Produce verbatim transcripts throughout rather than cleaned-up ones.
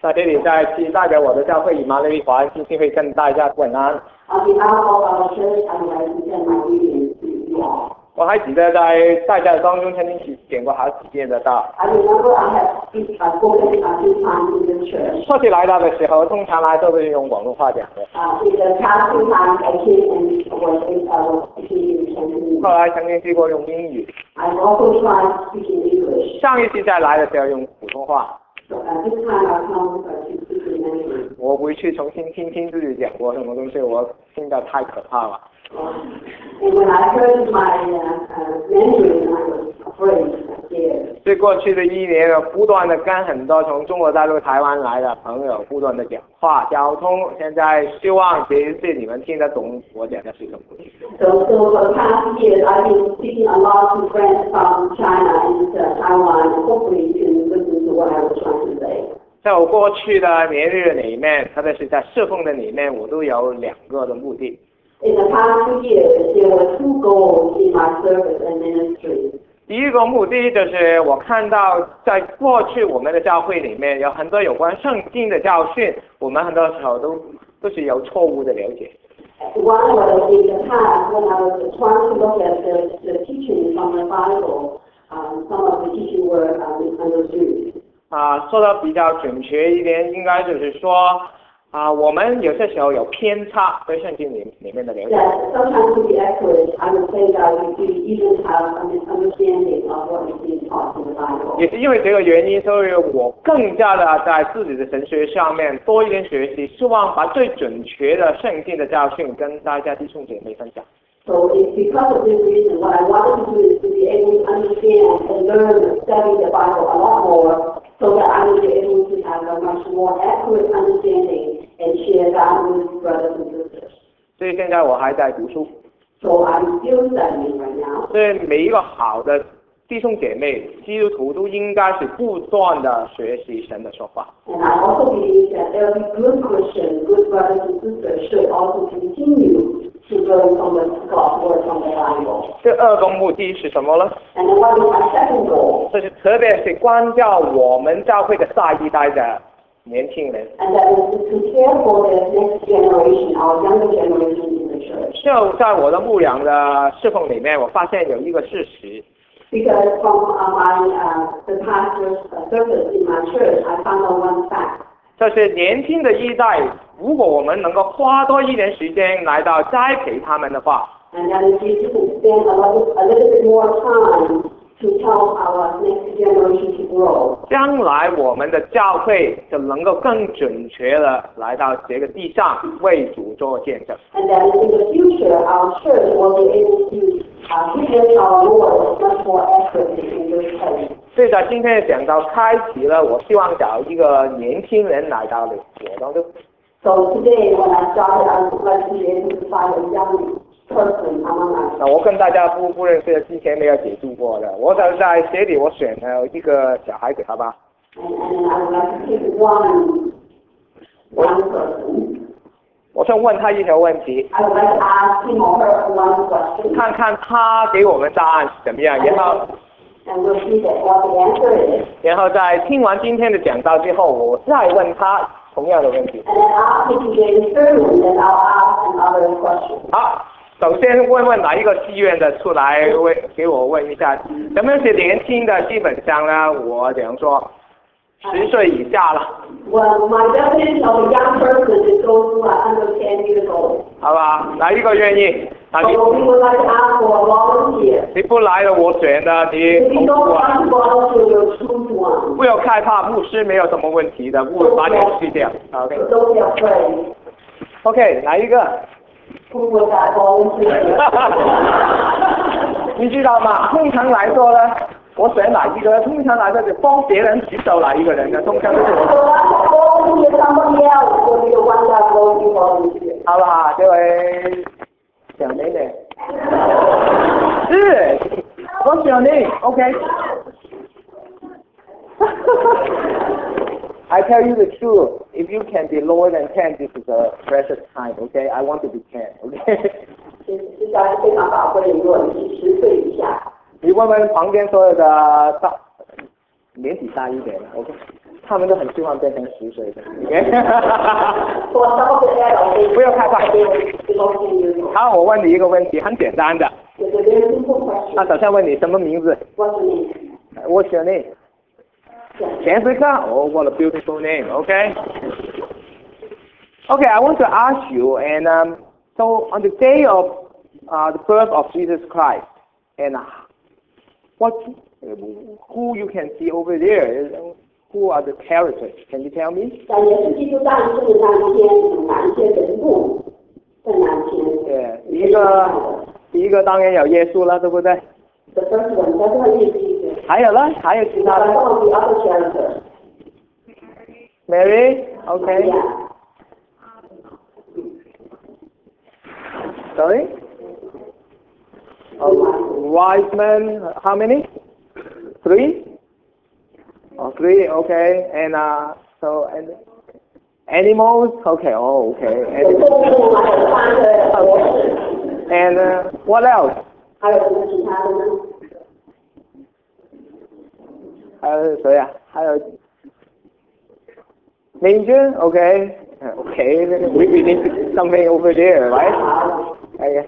在这里再次代表我的教会以马内利华基金会跟大家问安。我还记得在大家当中曾经讲过好几遍的道。说起来到的时候，通常来都是用广东话讲的。后来曾经试过用英语。上一次再来的时候用普通话。我回去重新听听自己讲过什么东西，我听到太可怕了。对过去的一年，不断的跟很多从中国大陆、台湾来的朋友不断的讲话交通，现在希望这一次你们听得懂我讲的是什么。 So, so for the past years, I've been speaking a lot to friends from China and uh, Taiwan, and hopefully you can listen to what I was trying to say. 在我过去的年日里面，特别是在侍奉的里面，我都有两个的目的。 In the past two years, there were two goals in my service and ministry. 第一个目的就是我看到在过去我们的教会里面有很多有关圣经的教训，我们很多时候都都是有错误的了解。 One was in the past when I was trying to look at the, the teaching from the Bible, um, some of the teaching were uh, misunderstood. 啊，说的比较准确一点，应该就是说啊，我们有些时候有偏差对圣经里里面的了解。 That sometimes to be accurate, I would say that we even have a misunderstanding of what is being taught in the Bible. 也是因为这个原因，所以我更加的在自己的神学上面多一点学习，希望把最准确的圣经的教训跟大家弟兄姐妹分享。 So it's because of this reason, what I want to do is to be able to understand and learn and study the Bible a lot more, so that I will be able to have a much more accurate understanding and share that with brothers and sisters. 所以现在我还在读书。 So I'm still studying right now. 所以每一个好的弟兄姐妹、基督徒都应该是不断的学习神的说话。 And I also believe that every good Christian, good brothers and sisters, should also continue to learn from the God's word from the Bible. 第二个目的是什么呢？ And then what is my second goal? 这是特别是关照我们教会的下一代的年轻人。 And that is to care for the next generation, our younger generation in the church. 就在我的牧养的侍奉里面，我发现有一个事实。 Because from uh, my uh, the pastor's uh, service in my church, I found out one fact. 就是年轻的一代，如果我们能够花多一点时间来到栽培他们的话， And that is if you can spend a little, a little bit more time to help our next generation to grow. 将来我们的教会就能够更准确的来到这个地上为主做见证。 And that in the future, our church will be able to uh, witness our Lord much more accurately in this place. 所以在今天的讲道开启了，我希望找一个年轻人来到我当中。 So today, when I started, I would like to be able to find a young person among us. 那我跟大家不不认识的，之前没有接触过的，我想在这里我选了一个小孩给他吧。 And, and I would like to pick one, one person. 我想问他一条问题， I would like to ask him or her one question. 看看他给我们答案是怎么样，然后 And we'll see that what the answer is. 然后在听完今天的讲道之后，我再问他同样的问题。 And then after he gets through, then I'll ask another question. 好，首先问问哪一个戏院的出来问给我问一下，什么是年轻的？基本上呢，我怎样说，十岁以下了， Well, my definition of a young person is those who are under ten years old. 好吧？哪一个愿意？那 So 你 we would like to ask for a volunteer. 你不来了，我选的，你 If you 同 don't 意啊？ want to volunteer, you'll choose one. 不要害怕，牧师没有什么问题的，不把你去掉。OK So don't be afraid. OK，哪一个？ Who was that volunteer? 你知道吗？通常来说呢，我选哪一个？通常来说是帮别人举手哪一个人呢？通常都是 So 我。 volunteer somebody else will be the one that will be volunteer. 好不好？这位小妹妹。是，我小妹 ，OK。I tell you the truth. If you can be lower than ten, this is a precious time. Okay, I want to be ten. Okay. 是是在非常宝贵的一个问题，十岁以下。 你问问旁边所有的大年纪大一点的 ，OK。 他们都很希望变成十岁的。 For some of the adults, they 不要害怕。 they belong ten years old. 好，我问你一个问题，很简单的。 It's a very simple question. 那首先问你什么名字 What's your name? ？What's your name? Yes. Jessica? Oh, what a beautiful name. Okay. Okay, I want to ask you, and um, so on the day of uh, the birth of Jesus Christ, and what, who you can see over there? Who are the characters? Can you tell me? 在耶稣基督诞生的那一天，有哪一些人物在那一天？ 对，第一个，第一个当然有耶稣了，对不对？ The first one, that's what it is. 还有呢？还有其他 Some 的 of the other characters. ？Mary, okay. Yeah. Sorry? Oh, wise men, how many? Three? Oh, three, okay. And uh, so, and animals, okay, oh, okay. 有 And, 动物，还有三个博士， and uh, what else? 还有什么其他的呢？ 还有谁啊？还有 manger, okay. Uh, Okay, we, we need something over there, right? 好， Okay.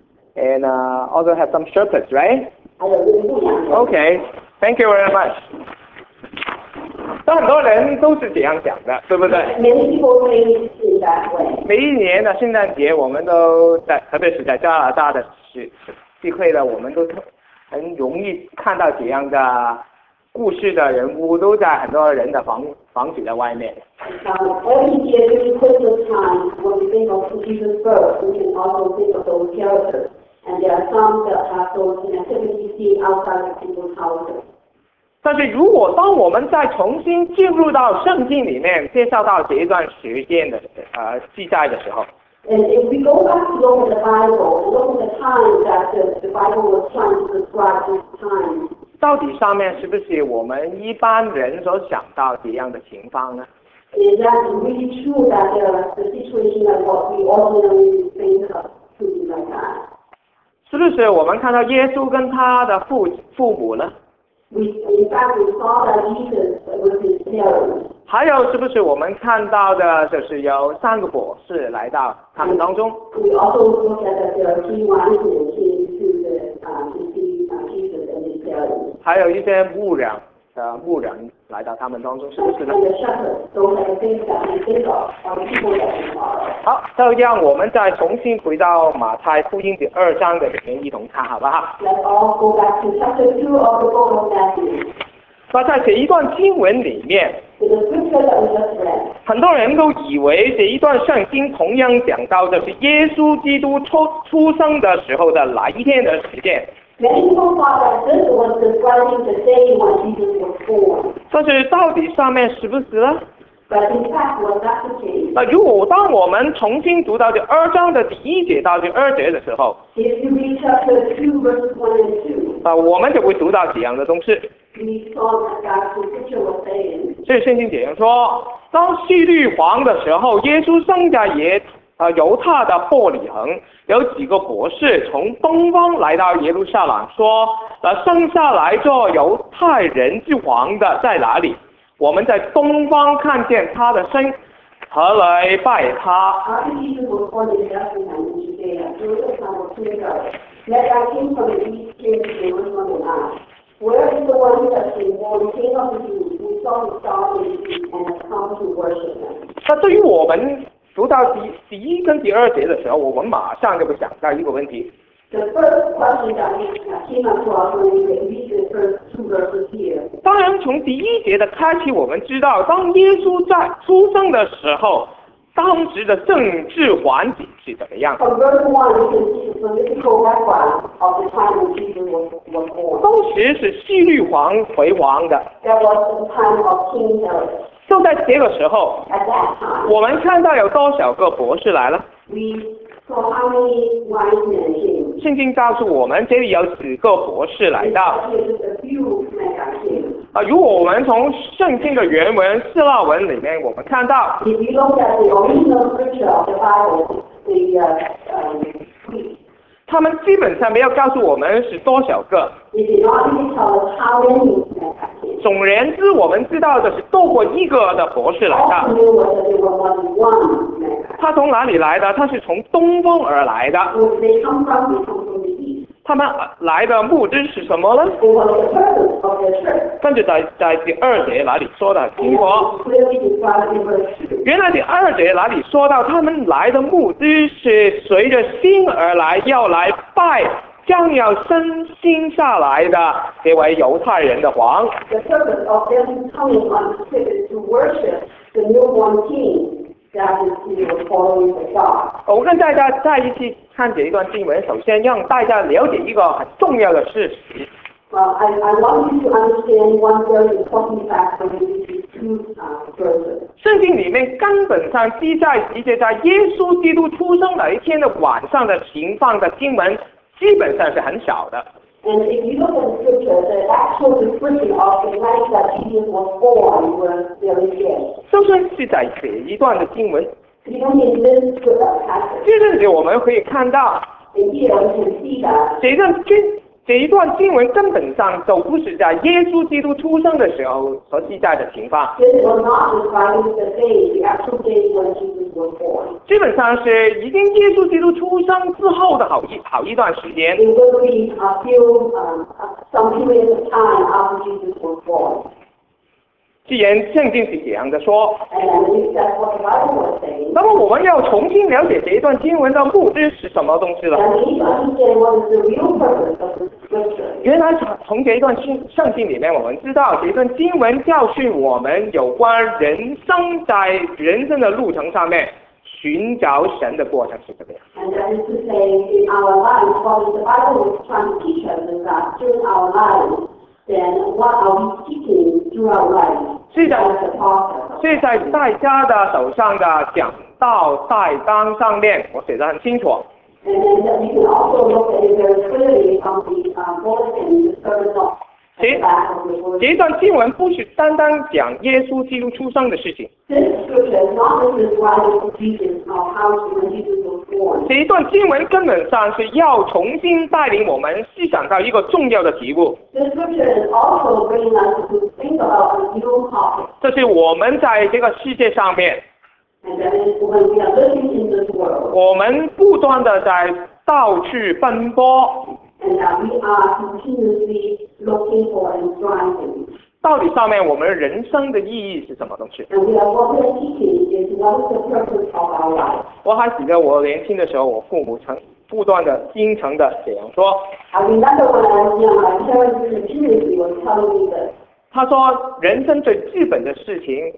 And uh, also have some shepherds, right? 还有这个牧羊人。 Okay, thank you very much. 但很多人都是这样想的，对不对？ Many people think in that way. 每一年的圣诞节，我们都在，特别是在加拿大的时机会呢，我们都很容易看到这样的故事的人物，都在很多人的房房子的外面。 Now, every year during Christmas time, when we think of Jesus' birth, we can also think of those characters. And there are some that have those activities seen outside of people's houses. 但是如果当我们再重新进入到圣经里面，介绍到这一段时间的呃记载的时候， And if we go back to look at the Bible, and look at the time that the, the Bible was trying to describe this time, 到底上面是不是我们一般人所想到这样的情况呢？ is that really true that the, the situation that what we ordinarily think of to be like that? 是不是我们看到耶稣跟他的父父母呢？ We, in fact, we saw that Jesus was his parents. 还有是不是我们看到的就是有三个博士来到他们当中？ We also look at that there are three wise men came to the uh, to see uh, Jesus and his parents. 还有一些牧人呃牧人来到他们当中，是不是呢？ And the shepherds, those are the things that we think of, are the people that we follow. 好，就让我们再重新回到马太福音第二章的里面一同看，好不好？ Let's all go back to chapter two of the book of Matthew. 那在这一段经文里面， In the scripture that we just read, 很多人都以为这一段圣经同样讲到的是耶稣基督出出生的时候的哪一天的时间。 many people thought that this was describing the day when Jesus was born. 但是到底上面是不是呢？ But in fact, was that the case? 那如果当我们重新读到第二章的第一节到第二节的时候， If you read chapter two, verses one and two, 啊，我们就会读到这样的东西。 we saw that God, the scripture was saying, 所以圣经这样说：当希律王的时候，耶稣生在耶啊犹太的伯利恒，有几个博士从东方来到耶路撒冷，说：呃，生下来做犹太人之王的在哪里？我们在东方看见他的生，何来拜他？ after Jesus was born in Bethlehem in Judea, Jerusalem was Israel. Let thy king from the east came to Jerusalem and asked, Where is the one who has been born King of the Jews? We saw his star in the east and have come to worship him. 那对于我们读到第第一跟第二节的时候，我们马上就会想到一个问题。 The first question that we uh, came across when we read the first two verses here. 当然，从第一节的开始，我们知道，当耶稣在出生的时候，当时的政治环境是怎么样。 From verse one, we can see the political background of the time when Jesus was, was born. 当时是希律王为王的， There was the time of King Herod. 就在这个时候， At that time, 我们看到有多少个博士来了？ we saw how many wise men came. 圣经告诉我们，这里有几个博士来到。 Here, just a few men that came. 啊，如果我们从圣经的原文希腊文里面，我们看到， If you look at the original scripture of the Bible, the uh, um, Greek, 他们基本上没有告诉我们是多少个。 They did not even tell us how many Mecca came. 总而言之，我们知道的是透过一个的博士来 All 的。 we knew was that there were more than one Mecca. 他从哪里来的？他是从东方而来的。 Where did they come from? They come from the east. 他们来的目的是什么呢？ And what was the purpose of their trip? 跟着在在第二节哪里说的很 And 清楚。 that's clearly described in verse two. 原来第二节哪里说到他们来的目的是随着心而来，要来拜将要升新下来的这位犹太人的王。 The purpose of them coming on the trip is to worship the newborn king that is, you know, following the God. 我跟大家再一起看这一段经文，首先让大家了解一个很重要的事实。 Well, I, I want you to understand one very important fact when we read these two uh, verses. 圣经里面根本上记载直接在耶稣基督出生那一天的晚上的情况的经文，基本上是很少的。 And if you look at the scripture, the actual description of the night that Jesus was born was very good. 就算是在这一段的经文， Even in this scripture passage, 这阵子我们可以看到， in here we can see that 这段经这一段经文根本上都不是在耶稣基督出生的时候所记载的情况， this was not describing the day, the actual day when Jesus was born. 基本上是已经耶稣基督出生之后的好一好一段时间。 It will be a few, um, some period of time after Jesus was born. 既然圣经是这样的说， And I believe that's what the Bible was saying. 那么我们要重新了解这一段经文的目的是什么东西了？ And we need to understand what is the real purpose of the scripture. 原来从这一段圣圣经里面，我们知道这一段经文教训我们有关人生在人生的路程上面寻找神的过程是怎么样。 And that is to say, in our lives, what the Bible is trying to teach us is that during our lives, then what are we seeking through our lives? 是的 That is the process. 所以在大家的手上的讲道带纲上面，我写得很清楚。 And then that we can also look at it very clearly on the uh, bulletin, the service note at the back of the 这 bulletin. 一段经文不是单单讲耶稣基督出生的事情， This scripture is not just describing Jesus of how when Jesus was born. 这一段经文根本上是要重新带领我们思想到一个重要的题目， This scripture is also bringing us to think about a new topic. 这是我们在这个世界上面， And that is when we are living in this world. 我们不断的在到处奔波， And that we are continuously looking for and striving. 到底上面我们人生的意义是什么东西？ And we are what we are seeking is what is the purpose of our life. 我还记得我年轻的时候，我父母曾不断的、经常的这样说。 I remember when I was young, my parents continuously were telling me this. 他说，人生最基本的事情，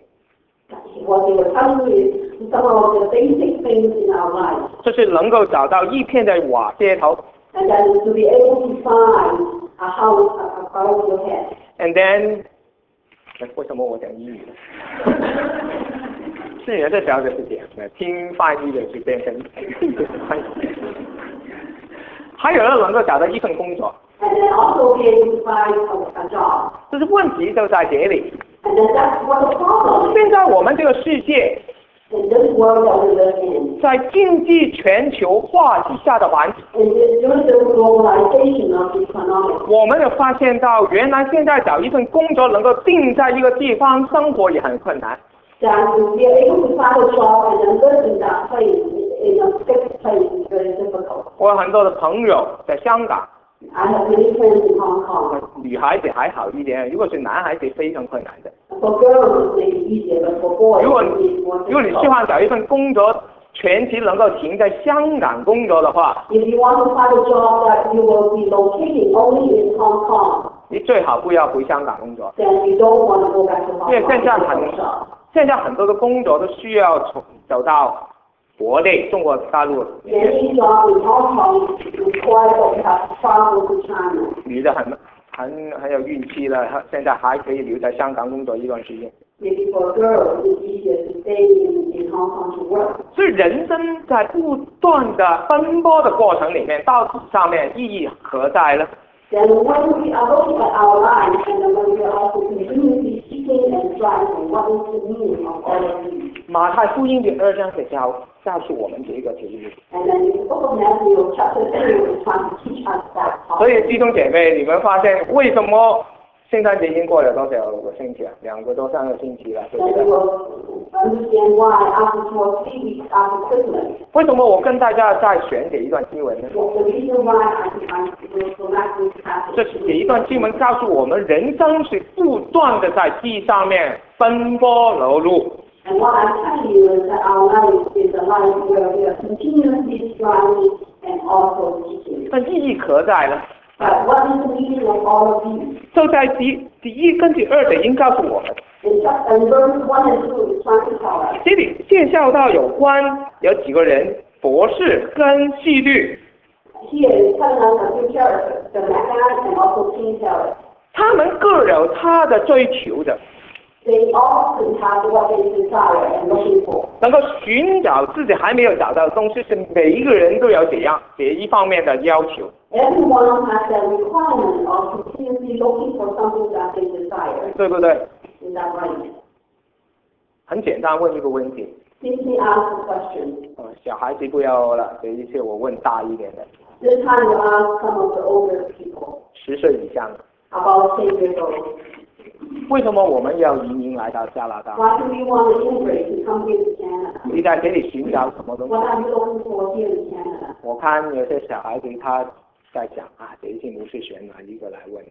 What they were telling me is some of the basic things in our life. 就是能够找到一片的瓦街头 And that is to be able to find a house above your head. ，and then，为什么我讲英语呢？是人的时候就是这样的，听翻译的就变成翻译。还有呢，能够找到一份工作， And then also be able to find a, a job. 这是问题就在这里。 And then that's what the problem is. 现在我们这个世界 In this world that we live in, 在经济全球化之下的环境， in this, during the globalization of the economics, 我们有发现到，原来现在找一份工作能够定在一个地方生活也很困难。 that we are able to find a job and then live in that place, in a fixed place, is very difficult. 我有很多的朋友在香港， I have many friends in Hong Kong. 女孩子还好一点，如果是男孩子非常困难的。 For girls, it may be easier, but for boys, 如果 it may be more 如果你希 difficult. 望找一份工作，全期能够停在香港工作的话， If you want to find a job that you will be located only in Hong Kong, 你最好不要回香港工作， then you don't want to go back to 因 Hong 为现在 Kong 很 to get a job. 现在很多的工作都需要从走到国内中国大陆里面， Any job in Hong Kong requires that you have to travel to China. 女的很很很有运气了，她现在还可以留在香港工作一段时间。 Maybe for a girl, it's easier to stay in, in Hong Kong to work. 所以人生在不断的奔波的过程里面，到底上面意义何在呢？ Then when we are looking at our lives, and then when we are also continuously seeking and striving, what is the meaning of all of these? 马太福音的二章也教告诉我们这个题目。 And then in the book of Matthew, chapter two, is trying to teach us that. 所以弟兄姐妹，你们发现为什么圣诞节已经过了多少个星期了？两个多三个星期了，对 So 不 we 对？ will understand why after two or three weeks after Christmas, 为什么我跟大家再选给一段经文呢？ well, the reason why I think I will select this passage 这是这一段经文告诉我们，人生是不断的在地上面奔波劳碌。 And what I'm telling you is that our life is a life where we are continuously striving and also teaching. 那意义何在呢？ But what is the meaning of all of these? 就在第第一跟第二的已经告诉我们， In just in verse one and two, it's trying to tell us. 这里介绍到有关有几个人，博士跟纪律， Here is telling us a few characters, the Magi and also King Herod. 他们各有他的追求的， They often have what they desire and looking for. 能够寻找自己还没有找到的东西，是每一个人都有这样这一方面的要求。 Everyone has that requirement of continuously looking for something that they desire. 对不对？ Is that right? 很简单，问一个问题。 Simply ask the question. 呃，小孩子不要了，这一次我问大一点的， This time you ask some of the older people, 十岁以上的， about ten years old. 为什么我们要移民来到加拿大？ Why do we want to immigrate to come here to Canada? 你在这里寻找什么东西？ What are you looking for here in Canada? 我看有些小孩子他在讲啊，这一次牧师选哪一个来问？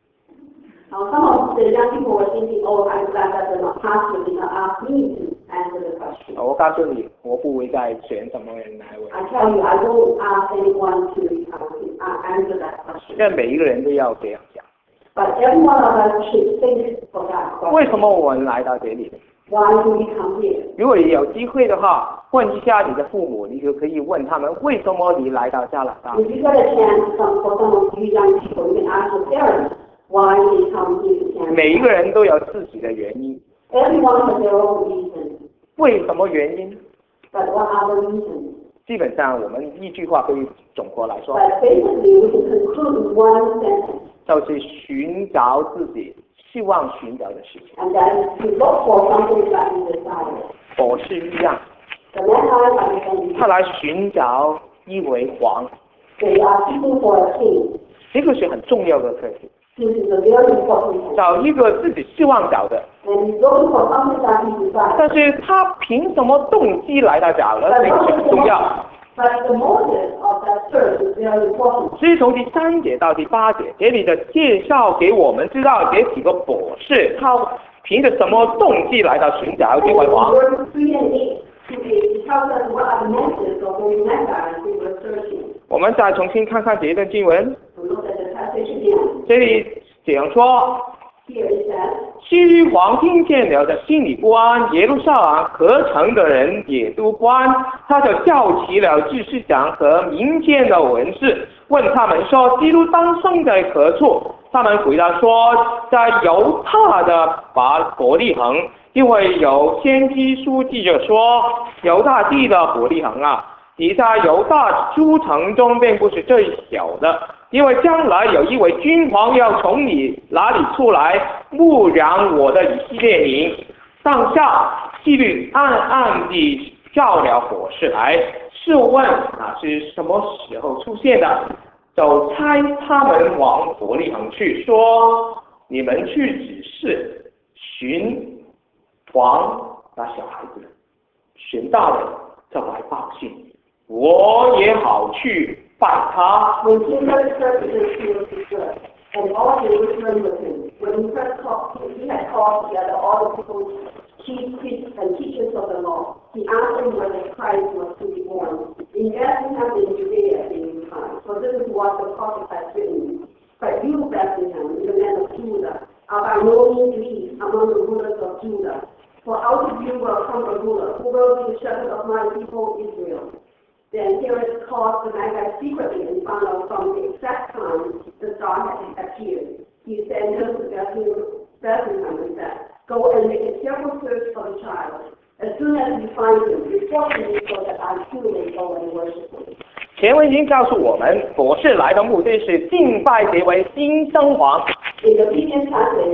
Now, some of the young people were thinking, oh, I'm glad that the pastor did not ask me to answer the question. 我告诉你，我不会再选什么人来问， I tell you, I won't ask anyone to uh, answer that question. 因为每一个人都要这样讲。 But every one of us should think for that 为 question. 什么我们来到这里？ Why do we come here? 如果有机会的话，问一下你的父母，你就可以问他们为什么你来到加拿大。 If you get a chance some, for some of you young people, you can ask your parents why they come here to Canada. 每一个人都有自己的原因， Everyone has their own reasons. 为什么原因？ But what are the reasons? 基本上我们一句话可以总括来说， But basically, we can conclude in one sentence, 就是寻找自己希望寻找的事情。 and that is to look for something that we desire. 博士一样， The Magi understand 他来寻找一位王， they are seeking for a king. 这个是很重要的课题。 This is a very important thing. 找一个自己希望找的， And he's looking for something that he desires. 但是他凭什么动机来到找呢？ But 这个 what 是 is 很 the 重要。 motive? But the motive of that search is very important. 所以从第三节到第八节，这里的介绍给我们知道这几个博士，他凭着什么动机来到寻找 And 这 in 位王？ verse three and eight, it tells us what are the motives of those Magi who were searching. 我们再重新看看这一段经文， So look at the passage again. 这里讲说， Here it says, 西律王听见了的心里不安，耶路撒冷合城的人也都不安，他就叫起了祭司长和民间的文士，问他们说：基督诞生在何处？他们回答说，在犹大的拔伯利恒，因为有先知书记着说，犹大地的伯利恒啊，你在犹大诸城中并不是最小的。因为将来有一位君王要从你那里出来，牧养我的以色列民。当下希律暗暗地叫了博士来，试问啊是什么时候出现的？就差他们往伯利恒去，说你们去指示寻王那小孩子，寻到了就来报信，我也好去拜他。 when King Herod heard that this king was good, and all the Jerusalem with him, when he first called, he had called together all the people, chief priests and teachers of the law, he asked them whether Christ was to be born in Bethlehem in Judea at the new time. So this is what the prophet has written. But you, Bethlehem, in the land of Judah, are by no means least among the rulers of Judah. For out of you will come a ruler who will be the shepherd of my people Israel. Then Herod called the Magi secretly and found out from the exact time the star had appeared. He sent them to Bethlehem and said, go and make a careful search for the child. As soon as you find him, report to me so that I too may go and worship him. 前文已经告诉我们，博士来的目的是敬拜这位新生王。 In the previous passage,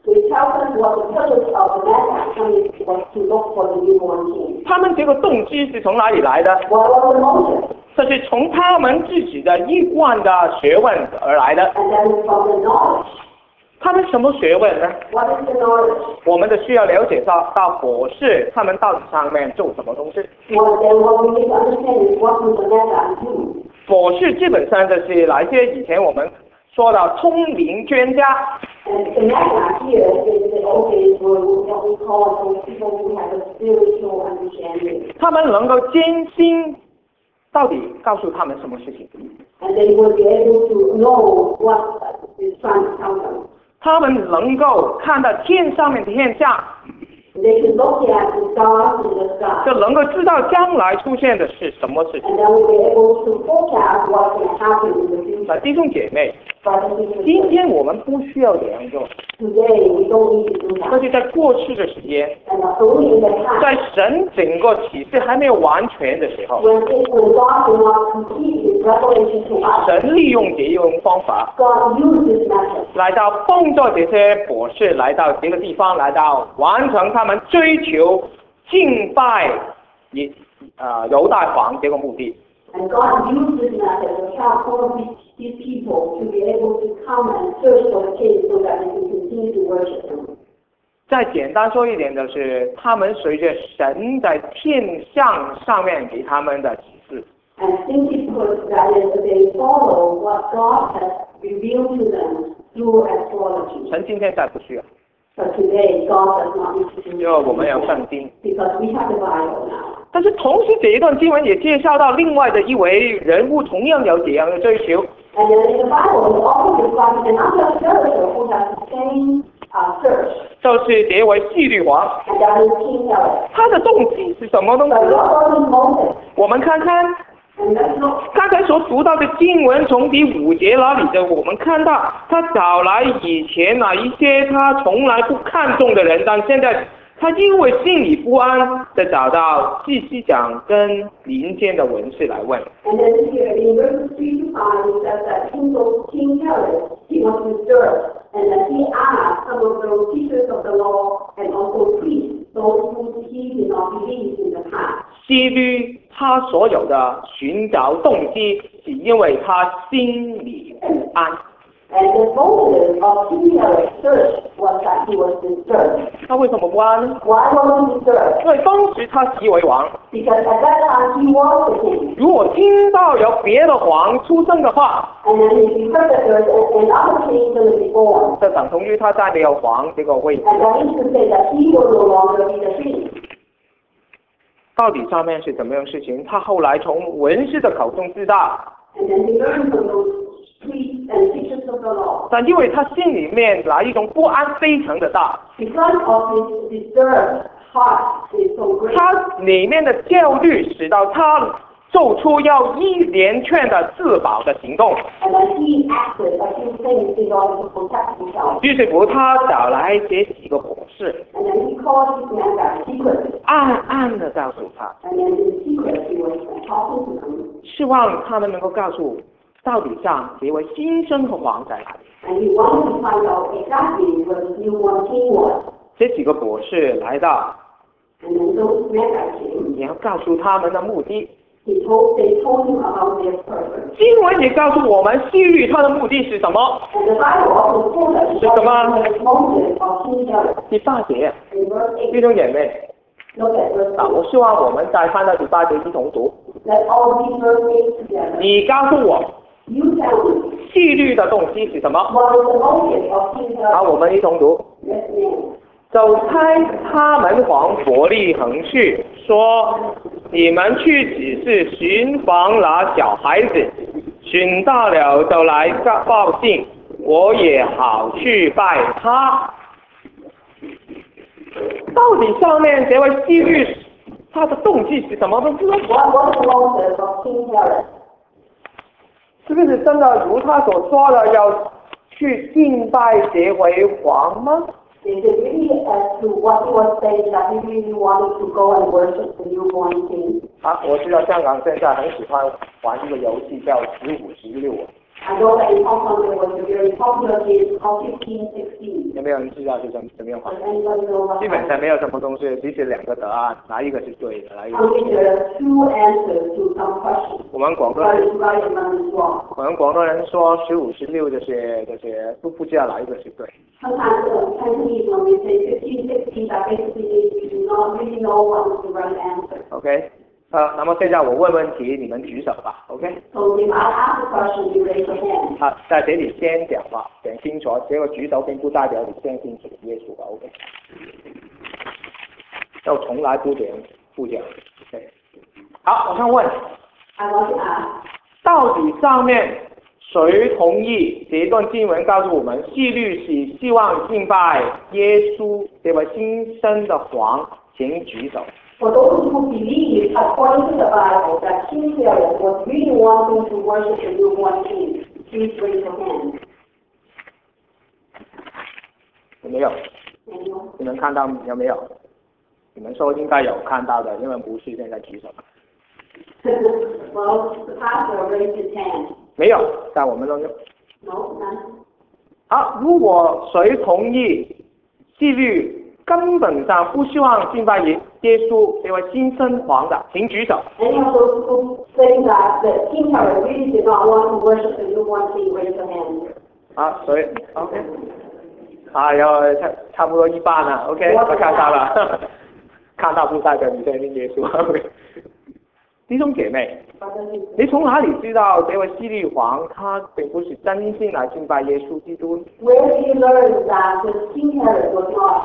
We tell them what the purpose of the Magi coming was to look for the newborn king. 他们这个动机是从哪里来的？ What was the motive? 这是从他们自己的一贯的学问而来的。 And that is from the knowledge. 他们什么学问呢？ What is the knowledge? 我们的需要了解到到博士他们到底上面做什么东西。 Well, then what we need to understand is what will the Magi do? 博士基本上就是来自以前我们说的通灵专家。 And the Magi here is the old days were what we call those people who have a spiritual understanding. 他们能够坚信到底告诉他们什么事情。 And they will be able to know what is trying to tell them. 他们能够看到天上面的现象， They can look at the stars in the sky. 就能够知道将来出现的是什么事情。 And then we'll be able to forecast what can happen in the future. 那弟兄姐妹， Brothers and 今 sisters, 天我们不需要这样做， today we don't need to do 那 that. 是在过去的时间， And only in the 在 past, 神整个启示还没有完全的时候， when, it, when God did not complete His revelation to us, 神利用这种方法 God used this method 来到帮助这些博士来到这个地方，来到完成他们追求敬拜以呃犹大王这个目的。 And God used this method to transform these, these people to be able to come and search for the king so that they can continue to worship Him. 再简单说一点的是，他们随着神在天象上面给他们的启示， And simply put, that is, they follow what God has revealed to them through astrology. 神今天再不需要， But today, God does not need to 因 do 为我们有圣经。 because we have the Bible now. 但是同时这一段经文也介绍到另外的一位人物，同样有这样的追求， And then in the Bible, we also describe another character who has the same uh, search, 就是这位希律王。 and that is King Herod. 他的动机是什么东西 But what was his motive? 我们看看 And let's look. 刚才所读到的经文，从第五节那里的，我们看到他找来以前哪一些他从来不看重的人，但现在他因为心里不安的找到祭司长跟民间的文士来问。 And then here in verses three to five, it says that King, King Herod, he was disturbed, and that he asked some of those teachers of the law and also priests, those who he did not believe in the past. 希律他所有的寻找动机，是因为他心里不安。 And the motive of King Herod's search was that he was disturbed. 他为什么不安呢？ Why was he disturbed? 因为当时他即为王， Because at that time he was the king. 如果听到有别的王出生的话， And then if he heard that there was another king going to be born, 这等同于他占了王这个位置。 and that means to say that he will no longer be the king. 到底上面是怎么样的事情？他后来从文士的口中知道， And then he learned from those priests and teachers of the law. 但因为他心里面那一种不安非常的大， Because of his disturbed heart is so great, 他里面的焦虑使到他做出要一连串的自保的行动。 and then he acted a few things in order to protect himself. 于是乎，他找来这几个博士， And then he called his men back secretly. 暗暗的告诉他， And then in secret he was talking to them. 希望他们能够告诉到底上这位新生的王在哪里。 And he wanted to find out exactly where the newborn king was. 这几个博士来到， And then those men that came, 也要告诉他们的目的。 he told, they told him about their purpose. 经文也告诉我们，希律他的目的是什么？ And the Bible also told us what 是什么？ was the motive of King Herod. 第八节， In verse 弟 eight, 兄姐妹， look at verse 啊， eight. 我希望我们再翻到第八节一同读。 Let's all read verse eight together. 你告诉我， You tell me, 希律的动机是什么？ what is the motive of King 好， Herod? 我们一同读。 Let's name. 走开他们往伯利恒去，说：你们去只是寻访那小孩子，寻到了就来报信，我也好去拜他。到底上面这位希律他的动机是什么东西呢？ What was the motive of King Herod? 是不是真的如他所说的要去敬拜这位王吗？ Is it really as to what he was saying that he really wanted to go and worship the newborn king? 啊，我知道香港现在很喜欢玩一个游戏叫十五十六。 I know that in Hong Kong there was a very popular case called fifteen sixteen. 有没有人知道是怎怎么样 Does 发生？ anybody know what 基本 happened? 上没有什么东西，只是两个答案，哪一个是对的，哪一个 I think there are two answers to some questions. 我们广东 One 人， is right and one is wrong. 我们广东人说十五、十六这些这些都不知道哪一个是对。 Sometimes uh, Cantonese when we say fifteen sixteen, that basically means we do not really know what is the right answer. OK， 呃，那么现在我问问题，你们举手吧。OK。 So if I ask a question, you raise your hand. 好，在这里先讲话，讲清楚。结果举手并不代表你相信主耶稣吧 ？OK。就从来不点不讲。OK。好，我想问， I want to ask, 到底上面谁同意这一段经文告诉我们，希律是希望敬拜耶稣这位新生的王，请举手。 for those who believe, according to the Bible, that King Herod was really wanting to worship the newborn king, please raise your hand. 有没有？ Anyone? 你们看到有没有？你们说应该有看到的，因为不是现在举手。 Well, the pastor raised his hand. 没有，在我们当中。 No, none. 好，如果谁同意纪律根本上不希望敬拜耶耶稣这位新生皇的，请举手。 Any of those who say that the King Herod really did not want to worship the newborn king, raise your hand. 好，所以 OK， 啊，有差差不多一半了 ，OK， 我看到了，看到不代表你相信耶稣。OK， 弟兄姐妹，你从哪里知道这位希律王他并不是真心来敬拜耶稣基督？ Where did you learn that the King Herod was not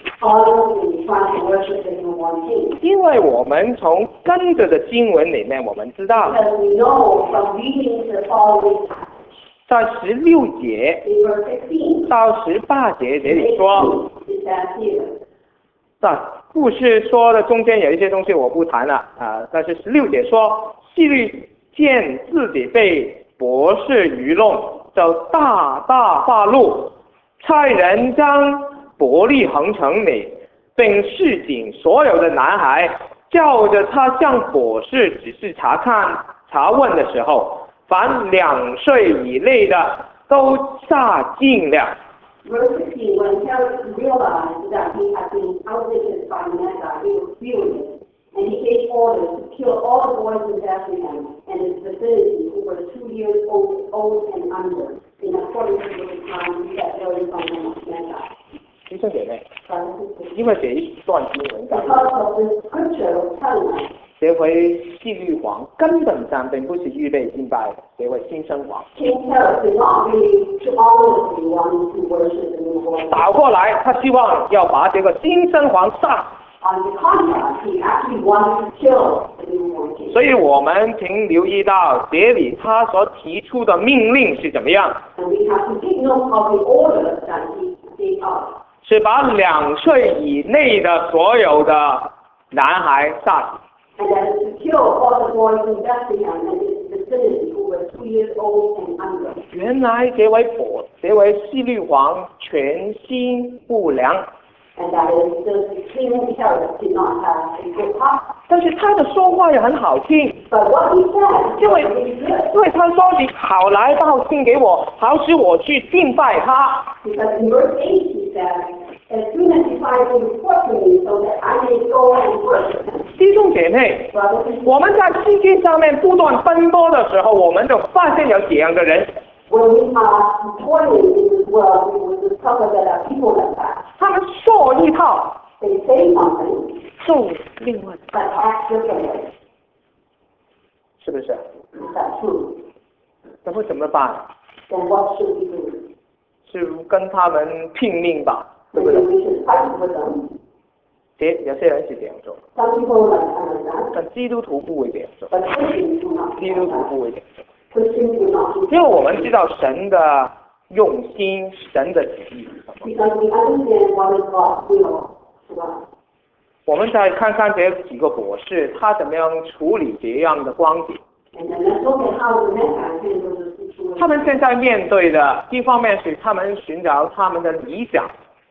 honestly trying to worship the newborn king? 因为我们从跟着的经文里面，我们知道 Because we know from reading the following 在十六节 in verse sixteen, 到十八节这里说， it says here, 在故事说的中间有一些东西我不谈了啊，但是十六节说，希律见自己被博士愚弄，就大大发怒，差人将伯利恒城里，并市井所有的男孩，叫着他向博士只是查看查问的时候，凡两岁以内的都下禁了。 verse sixteen, when Herod realized that he had been outwitted by Mecca, he was furious, and he gave orders to kill all the boys in Bethlehem and its vicinity who were two years old, old and under, in accordance with the time set early from Mecca. 弟兄姐妹， Because 因为这一段经文告诉我们 of the scripture telling us 这回希律王根本上并不是预备敬拜这位新生王， King Herod did not really to honestly want to worship the newborn king. 倒过来他希望要把这个新生王杀。 On the contrary, he actually wanted to kill the newborn king. 所以我们请留意到这里他所提出的命令是怎么样， And we have to take note of the order that he gave us. 是把两岁以内的所有的男孩杀死。 And that is to kill all the boys in Bethlehem and its vicinity who were two years old and under. 原来这位伯这位希律王全心不良， And that is the King Herod did not have a good heart. 但是他的说话也很好听。 But what he said 因为 was really good. 因为他说你好来报信给我，好使我去敬拜他。 Because in verse eight he said, as soon as you find a report to me so that I may go and worship him. 弟兄姐妹， Brothers and sisters, 我们在世界上面不断奔波的时候，我们就发现有这样的人， when we are toiling in this world, we will discover that there are people like that. 他们说一套， They say something, 做另外， but act differently. 是不是？ Is that true? 那会怎么办？ Then what should we do? 是跟他们拼命吧，对不 Maybe 对？ we should fight with them. 这有些人是这样做， Some people like like that, 但基督徒不会这样做， but Christians do not. 基督徒不会这样做， Christians do not. 因为我们知道神的用心，神的旨意是什么。 Because we understand what is God's will to us. 我们再看看这几个博士，他怎么样处理这样的光景。 And then let's look at how the men are handle the situation. 他们现在面对的，一方面是他们寻找他们的理想，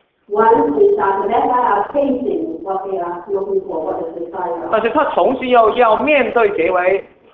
One is that the men are facing what they are looking for, what is desire. 但是他同时又要面对这位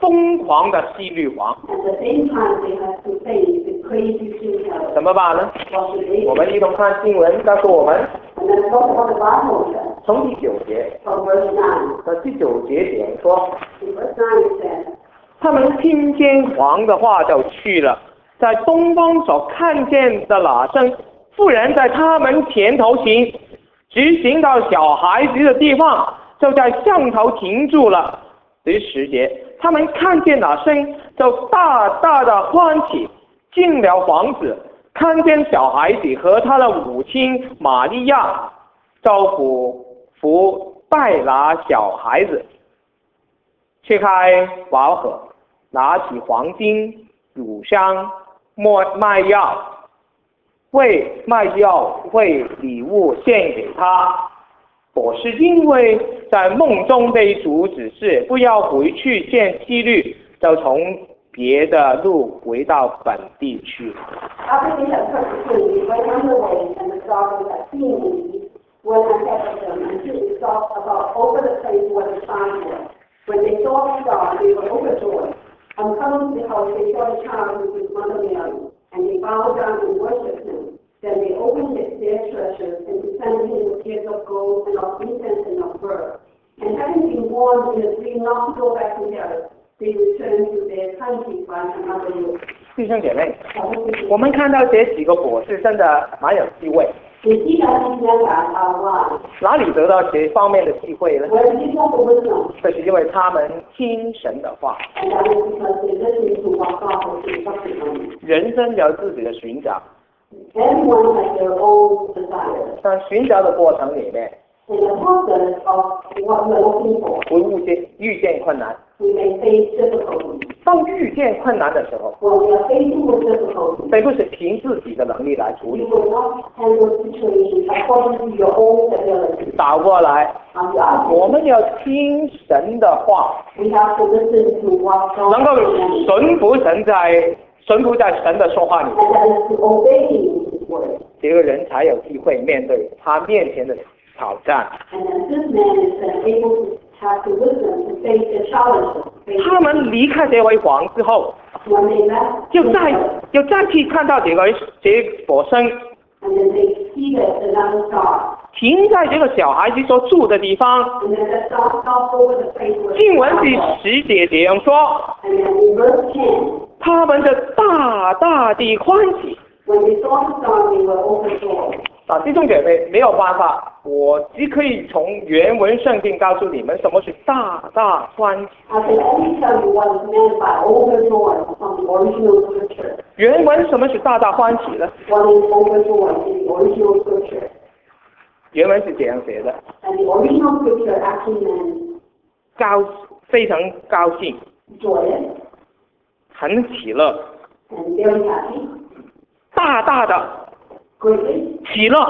疯狂的希律王。 At the same time, they have to face the crazy Syrians. 怎么办呢？ What should they 我 do? 们一同看新闻，告诉我们， And then look what the Bible says 从第九节 from verse nine. 的第九节讲说， In verse nine it says, 他们听见王的话就去了，在东方所看见的那声，妇人在他们前头行，直行到小孩子的地方，就在巷头停住了。第十节，他们看见那声，就大大的欢喜，进了房子，看见小孩子和他的母亲玛利亚，就俯伏拜拿小孩子，切开宝盒，拿起黄金、乳香、麦麦药，为麦药为礼物献给他。我是因为在梦中被主指示不要回去见希律，就从别的路回到本地去。 After they had persecuted me, went on the way, and the daughters had seen me, went ahead of them until they saw about over the place where the sign was. When they saw the star, they were overjoyed. On coming to the house, they saw the child with his mother Mary, and they bowed down and worshipped him. Then they opened their treasures and presented him with gifts of gold and of incense and of myrrh. And having been warned in a dream not to go back to Herod, they returned to their country by another route. 弟兄姐妹，我们看到这几个博士真的蛮有机会， We see that these men are wise. 哪里得到这方面的机会呢？ Where did they get the wisdom? 这是因为他们听神的话， And that is because they listen to what God has instructed them. 人生有自己的寻找， Everyone has their own desires. 在寻找的过程里面， In the process of what we're looking for, 会遇见遇见困难。 we may face difficulties. 当遇见困难的时候， When we are facing with difficulties, 并不是凭自己的能力来处 you 理， will not handle situations according to your own ability. 倒过来， On the other 我 hand, 们要听神的话， we have to listen to what God 能够 commands, 顺服神在顺服在神的说话里面， and that is to obey His word. 这个人才有机会面对他面前的挑战。 And then this man is then able to have the wisdom to face the challenges. 他们离开这位王之后， When they left, 就再又再去看到这个这火生 and then they see that another star, 停在这个小孩子所住的地方。 and then the star stopped over the place where 经文 the 第 star was. 十节这样说， And then in verse ten, 他们的大大的欢喜。 when they saw the star, they were overjoyed. 啊，弟兄姐妹，没有办法，我只可以从原文圣经告诉你们什么是大大欢喜。 I can only tell you what is meant by overjoyed from the original scripture. 原文什么是大大欢喜呢？ What is overjoyed in the original scripture? 原文是这样写的： And the original scripture actually meant 高，非常高兴， joyous 很喜乐， and very happy, 大大的 greatly 喜乐。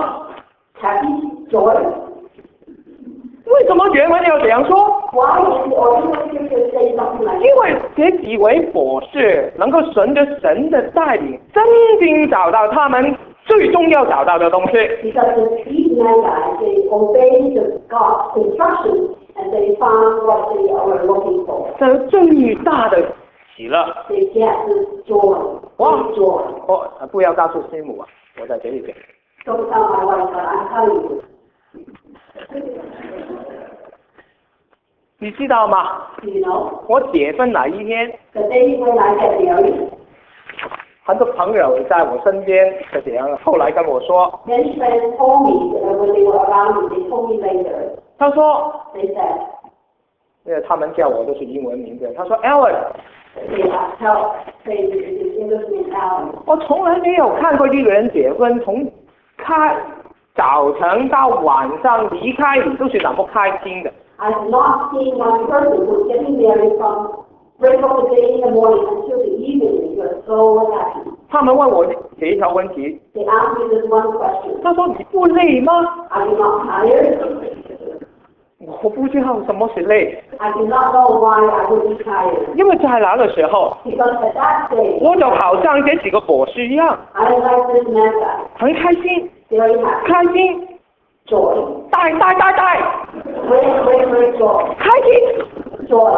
happy, joyous. 为什么原文要这样说？ Why does the original scripture say something like 因为这几位博士能够顺着神的带领，真正找到他们最终要找到的东西。 Because the these men guys, they obeyed the God's instructions and they found what they were looking for. 这最大的喜乐。 They get this joy, Wow. great joy. 哦，不要告诉师母啊，我在这里讲。 Don't tell my wife, but I'm telling you. 你知道吗？ Do you know? 我结婚那一天， The day when I get married, 很多朋友在我身边是这样，后来跟我说， many friends told me that when they were around me, they told me later, 他说， they said, 因为他们叫我都是英文名字，他说 Alan， they have help, say this is English name Alan. 我从来没有看过一个人结婚从开早晨到晚上离开你都是那么开心的。 I've not seen one person who's getting married from break up the day in the morning until the evening. You're so happy. 他们问我这一条问题， They ask me this one question. 他说你不累吗？ Are you not tired? 我不知道什么是累， I do not know why I would be tired. 因为在那个时候， Because at that day, 我就好像这几个博士一样， I like this man guy. 很开心， Very happy. 开心， Joy. 带带带带， Great, great, great joy. 开心， Joy. 就是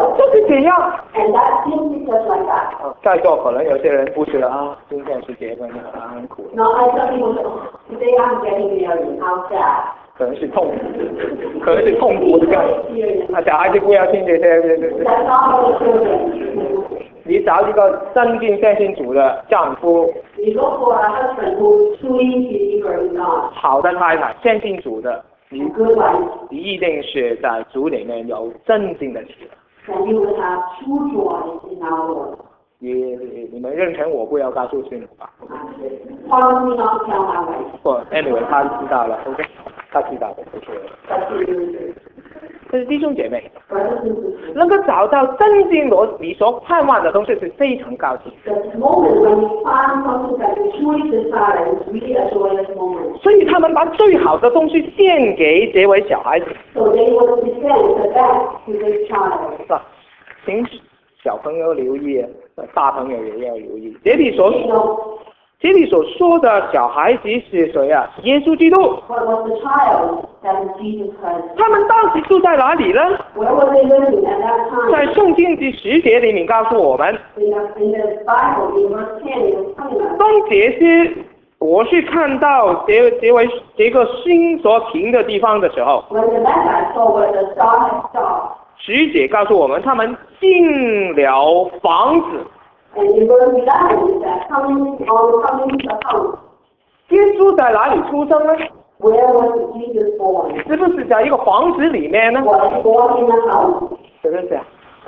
这样。 And that simply just like that. 啊，在座可能有些人不知道啊，今天是结婚啊，很苦， Now I tell people, today I'm getting married, how sad. 可能是痛苦，可能是痛苦的。啊，小孩子不要听这些，这这这 That's not how children. 你找一个真正相信主的丈夫， You look for a husband who's truly believer in God, 好的太太，相信主的，你 a good wife, 你一定是在主里面有真正的喜乐。 and you will have true joy in our Lord. 你你你们认成我，不要告诉师母吧。 Promise me not to tell my wife. 不 ，anyway， 他知道了 ，OK， 他知道的，不是。 That's what you do. 这是弟兄姐妹， Brothers and sisters, 能够找到真正我你所盼望的东西，是非常高兴。 the moment when you find something that you truly desire is really a joyous moment. 所以他们把最好的东西献给这位小孩子。 So they will present the best to this child. 啊，请小朋友留意，大朋友也要留意。这里所 You know, 这里所说的小孩子是谁啊？耶稣基督。 what was the child that is Jesus Christ? 他们当时住在哪里呢？ Where were they living at that 在 time? 圣经第十节里面告诉我们， In the, in the Bible, in verse ten, it was telling us, 当这些我是看到这这位这个星所停的地方的时候， when the Magi saw where the star had stopped, 十节告诉我们，他们进了房子。 and in verse eleven, it says, coming on coming to the house, 耶稣在哪里出生呢？ where was Jesus born? 是不是在一个房子里面呢？ Was he born in the house? 是不是啊？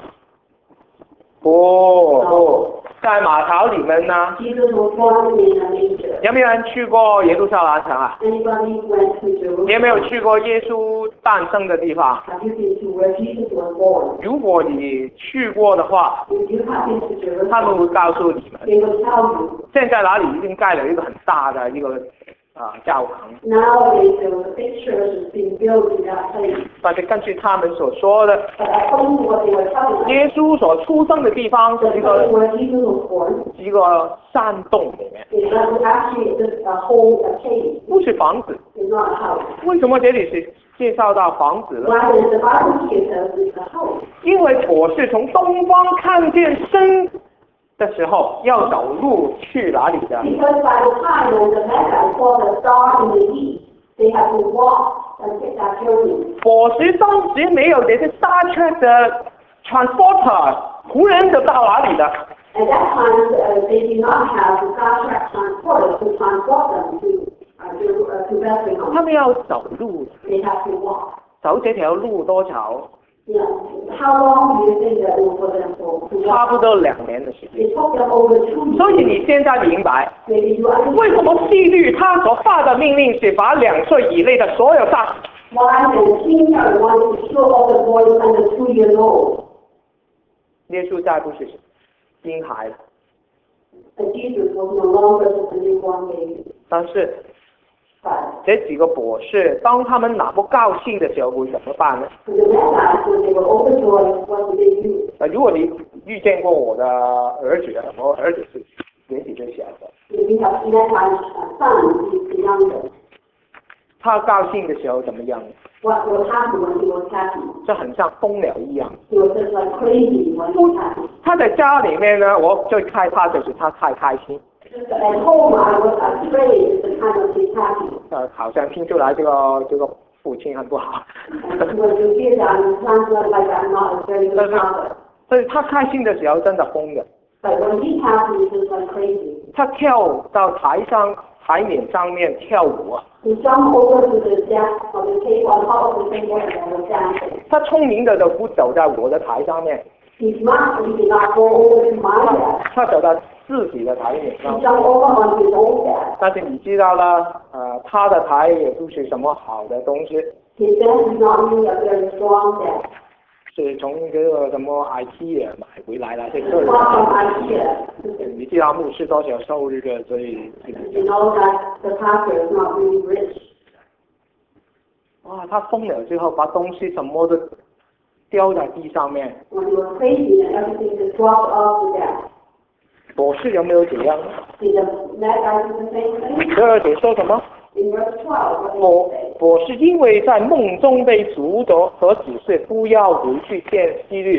不不，在马槽里面呢？ Jesus was born in a manger. 有没有人去過耶路撒冷城啊？ Anybody went to 你有沒有 Jerusalem? 去過耶穌誕生的地方？ Have you been to where Jesus was born? 如果你去過的話， If you have been to 他們 Jerusalem, 會告訴你們， they will tell you, 現在哪裡已經蓋了一個很大的一個啊教堂。 nowadays there was a big church that's being built in that place. 但是根據他們所說的， But according to what they were telling us, 耶穌所出生的地方 the 是一 place 個 where Jesus was born 一個山洞裡面， is not actually just a whole a cave. 不是房子。 It's not a house. 為什麼這裡是介紹到房子呢？ Rather, the Bible here says it's a house. 因為我是從東方看見生的時候，要走路去哪裡的？ Because by the time when the Magi saw the star in the east, they had to walk and take that journey. 我是當時沒有這些沙車的 transporter，僕人就到哪裡的？ At that time, uh, they did not have the fast track transporters to transport them to uh, to, uh, to 他 Bethlehem. 們要走路， They had to walk. 走這條路多久？ You know, how long do you think that it will for them to, to 差 walk? 不多兩年的時間。 It took them over two 所以 years. 你現在明白 Maybe you 為什麼 understand 紀律他所發的命令是把兩歲以內的所有大 why the king wanted to show all the boys under two years old. 耶穌再不是嬰孩了， And Jesus was no longer just a newborn baby. 但是 But 這幾個博士當他們拿不高興的時候會怎麼辦呢？ for the Magi, when they were overjoyed, what did they do? 呃，如果你遇見過我的兒子，我兒子是年紀最小的， If you have met my son, he's the youngest. 他高興的時候怎麼樣？ What will happen when he was happy? 就很像瘋了一樣。 He was just like crazy when he was happy. 他在家裡面呢，我最害怕就是他太開心， Just at home, I was afraid the time of his happy. 呃，好像聽出來這個這個父親很不好。 And when you hear that, it sounds like I'm not a very good father. 所以他開心的時候真的瘋的， But when he's happy, he's just like crazy. 他跳到台上台面上面跳舞啊， He jumped over to the desk of the table on top of the table and was dancing. 他聰明的就不走在我的台上面， He's smart, he did not go over to my desk. 他走到自己的台面 He 上。 jumped over on his own desk. 但是你知道了，呃，他的台也不是什麼好的東西， His desk is not really a very strong desk. 是從這個什麼 IKEA 買回來的，這 It's 個 not from IKEA. 你知道牧師多少收入的，所以 You know that the pastor is not really rich. 哇，他瘋了之後，把東西什麼都丟在地上面。 When he was crazy and everything just dropped off the desk. 博士有沒有這樣？ Did the Magi do the same thing? 第二節說什麼？ In verse twelve, what did 我 he say? 我是因為在夢中被主的和指示不要回去見希律，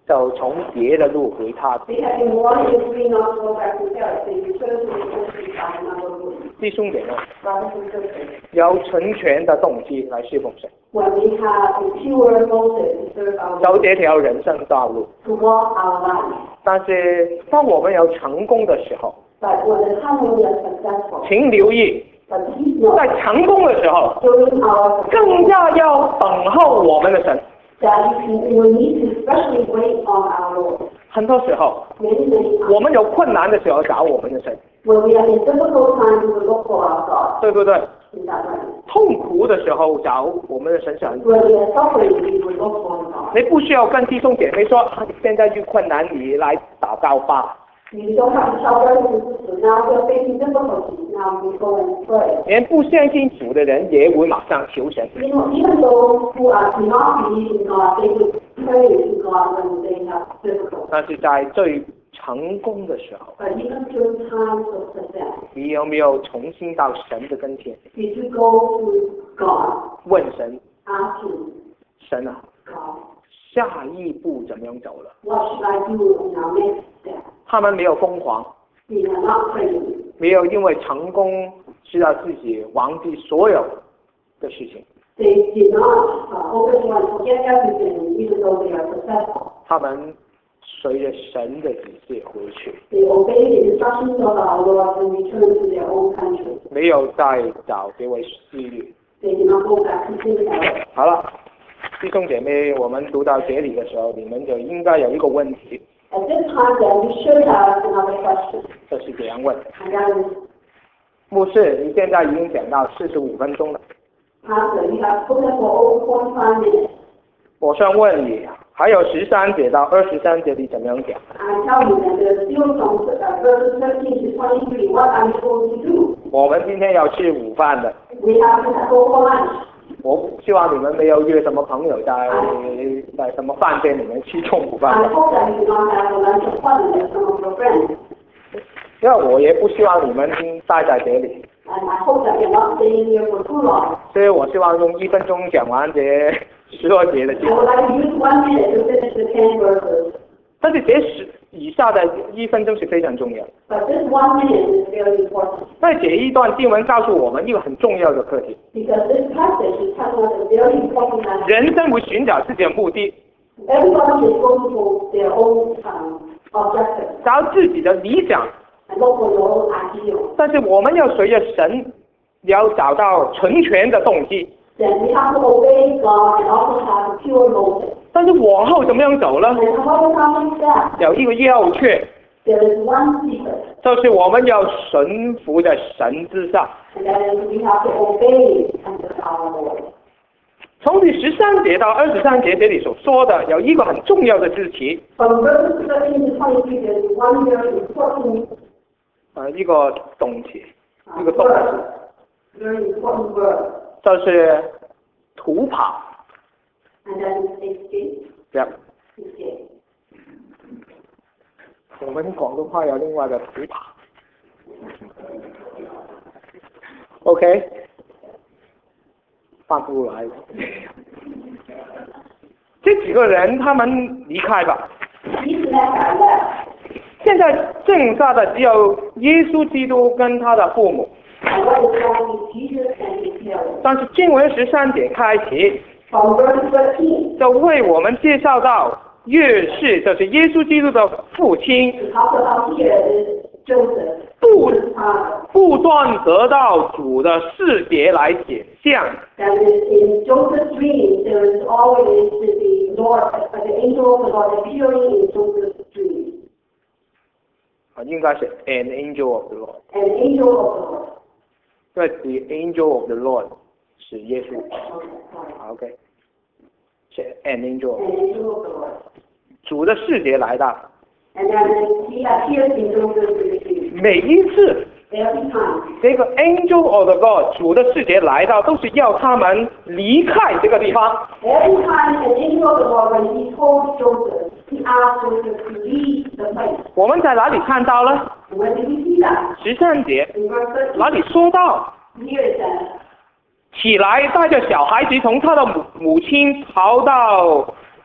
就从别的路回他。 They have been wanting to bring us go back to Paris. They returned to the country by another route. 弟兄姐妹， Brothers and sisters, 有纯全的动机来侍奉神， when we have a pure motive to serve our 走 Lord, 这条人生道路。 to walk our life, 但是当我们有成功的时候， but when the time when we are successful, 请留意， but please note, 在成功的时候， during our 更加要等候我们的神。 that you can, you will need to especially wait on our Lord. 很多时候， Many, many times, 我们有困难的时候找我们的神， when we are in difficult times, we will look for our God. 对不对？ Is that right? 痛苦的时候找我们的神是很。 When we are suffering, we will look for God. 你不需要跟弟兄姐妹说，啊现在遇困难，你来祷告吧。 You don't have to tell brothers and sisters, now we're facing difficulties, now we go and pray. 连不相信主的人也会马上求神。 You know, even those who are do not believe in God, they will pray to God when they have difficulties. 但是在最成功的时候， But even during times of success, 你有没有重新到神的跟前， did you go to God, 问神， ask Him, 神啊， God, 下一步怎么样走了？ what should I do in our next step? 他们没有疯狂， We are not praying. 没有因为成功知道自己忘记所有的事情， They did not uh, overdo and forget everything, even though they are successful. 他们随着神的指示回去， They obeyed the instructions of our Lord and returned to their own country. 没有再找别为私欲。 They did not go back to Israel. 好了，弟兄姐妹，我们读到这里的时候，你们就应该有一个问题， At this time, then, we should have another question. 就是这样问： And that is, 牧师，你现在已经讲到四十五分钟了， Pastor, you have spoken for over forty-five minutes. 我想问你，还有十三节到二十三节你怎么样讲？ I tell you that there's still from uh, verses thirteen to twenty-three. What are we supposed to do? 我们今天要吃午饭的， We have to go for lunch. 我希望你们没有约什么朋友在在什么饭店里面吃中午饭 I 的， hope that you do not have a lunch appointment with some of your friends. 因为我也不希望你们待在这里， And I hope that you're not staying here for too long. 所以我希望用一分钟讲完这十二节的 I 经 would 文。 like to use one minute to finish the ten verses. 但是这十以下的一分钟是非常重要的。 But this one minute is very important. 在这一段经文告诉我们一个很重要的课题： Because this passage is telling us a very important message. 人生会寻找自己的目的， Everybody is going for their own um, objectives 找自己的理想， and look for their own ideals. 但是我们要随着神，要找到纯全的动机。 Then we have to obey God and also have a pure motive. 但是往后怎么样走呢？ And what is our next step? 有一个要诀， There is one secret, 就是我们要顺服在神之上。 and that is we have to obey under our Lord. 从第十三节到二十三节这里所说的，有一个很重要的字词， From verses thirteen to twenty-three, there is one very important 呃，一个动词， uh, 一个动词， word, very important word, 就是逃跑。 and that is escape. 这样， Escape. 我们广东话有另外的逃跑。OK， 放不来。这几个人他们离开吧。 These men are left. 现在剩下的只有耶稣基督跟他的父母。 And what is left is Jesus and his parents. 但是经文十三节开始， From verse thirteen, 就为我们介绍到约瑟，就是耶稣基督的父亲， we talk about here is Joseph, 不 his father. 不断得到主的视觉来显像。 That is, in Joseph's dream, there is always the Lord, uh, the angel of the Lord appearing in Joseph's dream. 啊，应该是 an angel of the Lord， An angel of the Lord. 因为 the angel of the Lord 是耶稣。 Okay, sorry. OK， 是 an angel of An angel of the Lord. 主的视觉来到， And then he appears in Joseph's dream. 每一次 Every time. 这个 angel of the God 主的视觉来到，都是要他们离开这个地方。 Every time an angel of the Lord, when he told Joseph, he asked Joseph to leave the place. 我们在哪里看到呢？ And when did we see that? 十三节 In verse thirteen, 哪里说到？ here it says, 起来，带着小孩子从他的母母亲逃到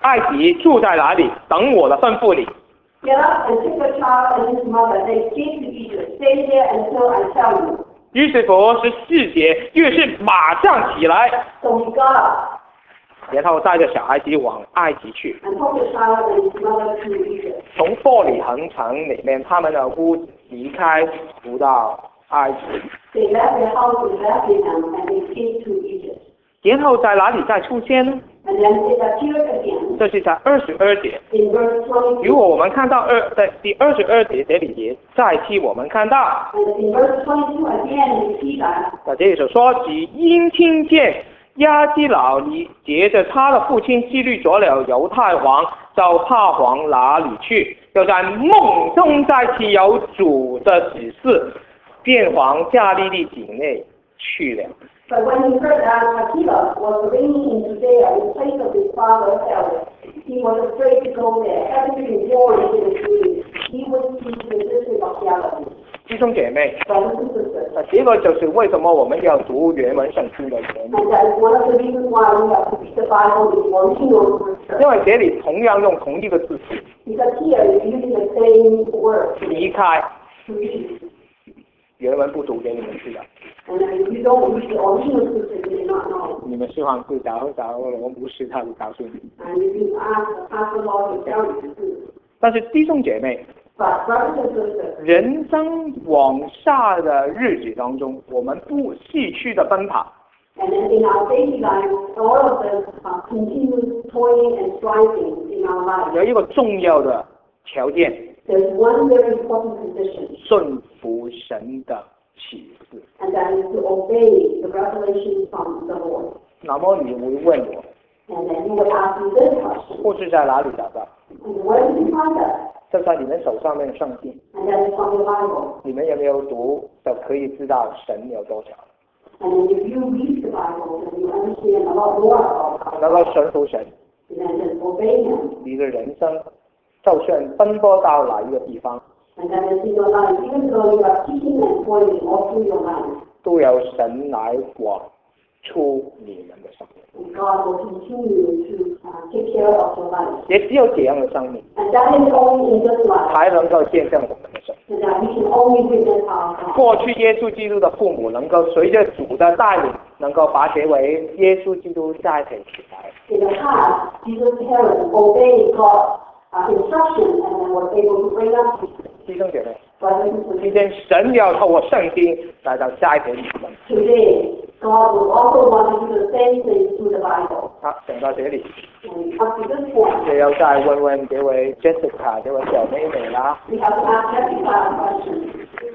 埃及，住在哪里？等我的吩咐你。 Get up and take the child and his mother, and escape to Egypt. Stay there until I tell you. 于是乎十四节，于是马上起来， So he got up 然后带着小孩子往埃及去。 and took the child and his mother to Egypt. 从伯利恒城里面，他们的屋子离开，不到埃及。 They left their house in Bethlehem and they came to Egypt. 然后在哪里再出现呢？ And then it appeared again 这是在二十二节。 in verse 如 twenty-two. 果我们看到二在第二十二节这里也再替我们看到， And in verse twenty-two again we see that. 在这里所说，只因听见亚基老尼接着他的父亲记律做了犹太王，到帕王那里去，又在梦中再提有主的指示，便往加利利境内去了。 But when he heard that Aquila was reigning in Judea in place of his father Herod, he was afraid to go there. Having been born in a dream, he would see the district of Galilee. 弟兄姐妹， Brothers and sisters, 这个就是为什么我们要读原文圣经的原因， and that is one of the reasons why we have to read the Bible in original scripture. 因为这里同样用同一个字词 Because here is using the same word 离开， to read. 原文不读给你们知道。 And if you don't read the original scripture, you may not know. 你们希望是找找我不是，他会告诉你。 And if you ask the pastor Lord to tell you the truth. 但是弟兄姐妹， But brothers and sisters, 人生往下的日子当中，我们不继续的奔跑， and then in our daily life, all of us uh, continue toiling and striving in our life. 有一个重要的条件， There's one very important condition, 顺服神的启示。 and that is to obey the revelation from the Lord. 那么你会问我， And then you would ask me this question, 或是在哪里找到？ and where did you find that? 就在你们手上面的圣经， And that is from the Bible. 你们有没有读，就可以知道神有多少， And then if you read the Bible, then you understand a lot more about God. 能够顺服神， And then just obey Him. 你的人生就算奔波到哪一个地方， And that is in your life, even though you are seeking and toiling all through your life, 都有神来管出你们的生命。 and God will continue to uh, take care of your life. 也只有这样的生命， And that is only in this life, 才能够见证我们的神。 and that we can only witness our God. 过去耶稣基督的父母能够随着主的带领，能够把这位耶稣基督栽培起来。 In the past, Jesus' parents obeyed God's uh, instructions and then were able to bring up 弟兄姐妹， brothers and 今 sisters. 天神要透过圣经来到栽培你们。 Today, God will also want to do the same thing through the Bible. 好，讲到这里， And up to this point, 就要再问问这位 Jessica 这位小妹妹啦。 we have to ask Jessica a question.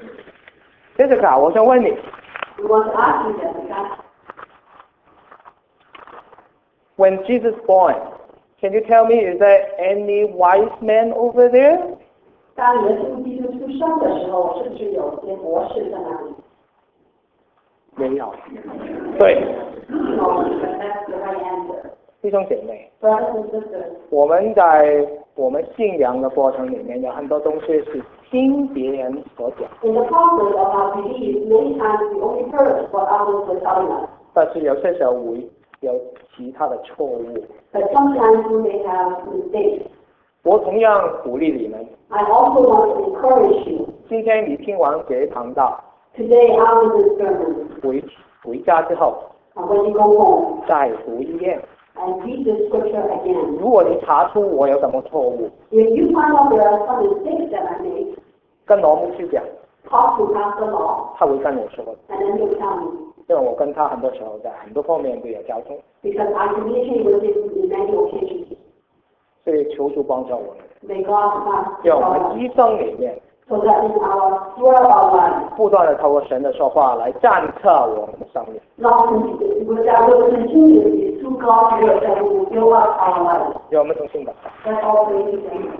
Jessica，我想问你， We want to ask you, Jessica, When Jesus born, can you tell me is there any wise men over there? 当耶稣基督出生的时候，是不是有些博士在那里？ 没有。对， No, that's the right answer. 弟兄姐妹， Brothers and sisters, 我们在我们信仰的过程里面，有很多东西是听别人所讲， in the process of our belief, many times we only heard what others were telling us. 但是有些时候会有其他的错误。 But sometimes we may have mistakes. 我同样鼓励你们， I also want to encourage you. 今天你听完这一堂道， Today, after this sermon, 回回家之后 uh, when you go home, 再读一遍。 and read the scripture again. 如果你查出我有什么错误， If you find out there are some mistakes that I made, 跟罗牧师讲， talk to Pastor Law, 他会跟我说的， and then he'll tell me. 因为我跟他很多时候在很多方面都有交通， Because I communicate with him in many occasions. 所以求主帮助我们， May God bless 让我 us 们一生里面 so that in our throughout our life, 不断的透过神的说话来战测我们的生命。 not continue, that will continue through God's word that will build up our life. 让我们同心祷告。 That's all we need to do.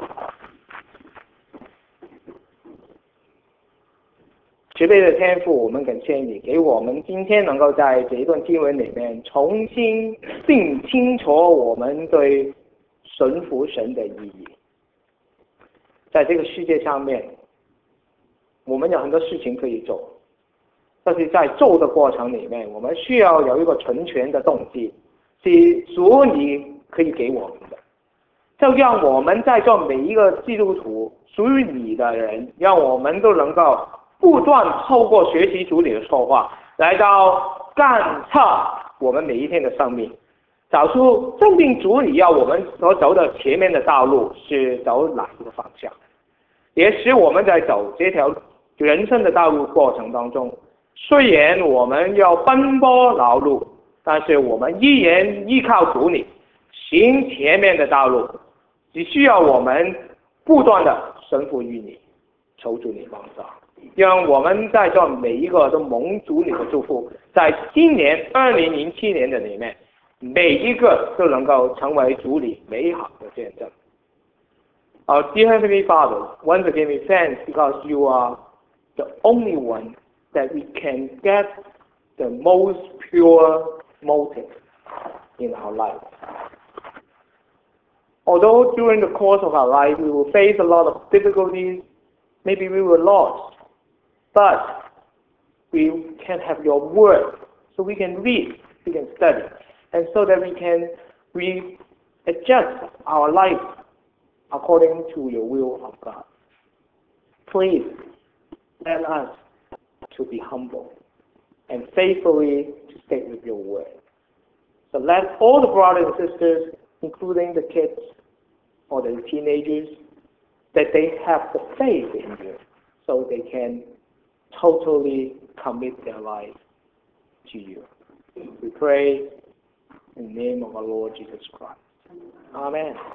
慈悲的天父，我们感谢你给我们今天能够在这一段经文里面重新定清楚我们对顺服神的意义。在这个世界上面，我们有很多事情可以做，但是在做的过程里面，我们需要有一个纯全的动机，是主你可以给我们的。 就让我们在座每一个基督徒，属于你的人，让我们都能够不断透过学习主你的说话，来到干察我们每一天的生命，找出正定主你要我们所走的前面的道路是走哪一个方向，也使我们在走这条人生的道路过程当中，虽然我们要奔波劳碌，但是我们依然依靠主你行前面的道路，只需要我们不断的顺服于你，求主你帮助，让我们在座每一个都蒙主你的祝福，在今年二零零七年的里面，每一个都能够成为主你美好的见证。Our dear Heavenly Father, once again we thank because you are the only one that we can get the most pure motive in our life. Although during the course of our life we will face a lot of difficulties, maybe we were lost, but we can have your word, so we can read, we can study, and so that we can readjust our life according to your will of God. Please let us to be humble and faithfully to stay with your word. So let all the brothers and sisters, including the kids or the teenagers, that they have the faith in you so they can totally commit their life to you. We pray in the name of our Lord Jesus Christ. Amen.